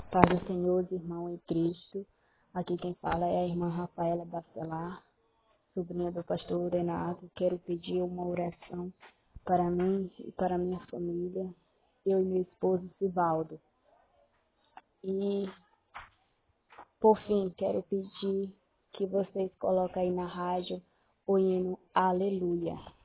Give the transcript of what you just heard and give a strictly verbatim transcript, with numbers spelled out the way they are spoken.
Paz do Senhor, irmão em Cristo. Aqui quem fala é a irmã Rafaela Bacelar, sobrinha do pastor Renato. Quero pedir uma oração para mim e para minha família, eu e meu esposo Sivaldo. E, por fim, quero pedir que vocês coloquem aí na rádio o hino Aleluia.